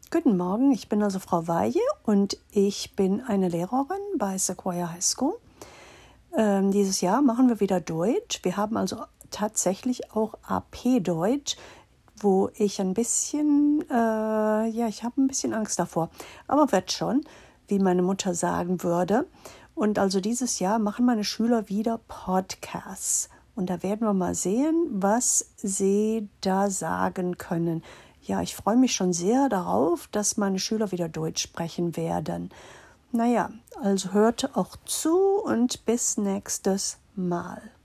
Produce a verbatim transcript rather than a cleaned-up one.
Guten Morgen, ich bin also Frau Weihe und ich bin eine Lehrerin bei Sequoia High School. Ähm, dieses Jahr machen wir wieder Deutsch. Wir haben also tatsächlich auch A P Deutsch, wo ich ein bisschen, äh, ja, ich habe ein bisschen Angst davor, aber wird schon, wie meine Mutter sagen würde. Und also dieses Jahr machen meine Schüler wieder Podcasts. Und da werden wir mal sehen, was sie da sagen können. Ja, ich freue mich schon sehr darauf, dass meine Schüler wieder Deutsch sprechen werden. Naja, also hört auch zu und bis nächstes Mal.